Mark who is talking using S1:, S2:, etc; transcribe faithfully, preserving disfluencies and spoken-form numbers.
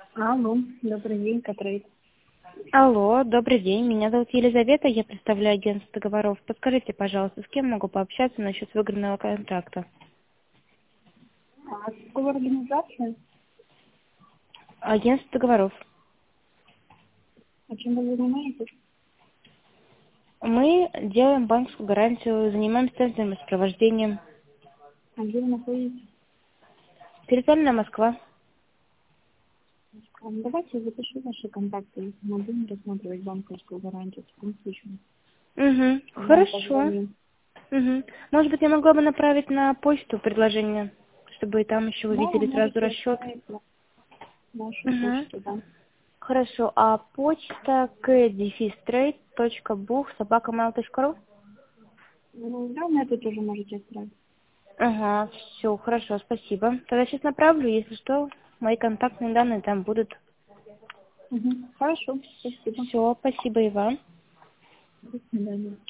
S1: Алло, добрый день, Катрейд.
S2: Алло, добрый день. Меня зовут Елизавета, я представляю агентство договоров. Подскажите, пожалуйста, с кем могу пообщаться насчет выигранного контракта?
S1: А с какой организации?
S2: Агентство договоров.
S1: А чем вы занимаетесь?
S2: Мы делаем банковскую гарантию, занимаемся центрным сопровождением.
S1: А где вы находитесь?
S2: Территориальная Москва.
S1: А, ну, давайте я запишу ваши контакты, если мы будем рассматривать банковскую гарантию в таком случае.
S2: Угу,
S1: Вам
S2: хорошо.
S1: позвоню.
S2: Угу. Может быть, я могла бы направить на почту предложение, чтобы там еще вы
S1: Да, вы
S2: видели сразу
S1: можете
S2: расчет.
S1: отправить на нашу
S2: Угу.
S1: почту, да.
S2: Хорошо. А почта к дефис трейд точка бух собака mail точка ру?
S1: Ну, да, на это тоже можете отправить.
S2: Ага, все, хорошо, спасибо. Тогда сейчас направлю, если что, мои контактные данные там будут.
S1: Угу. Хорошо, спасибо.
S2: Все, спасибо и вам.
S1: До свидания.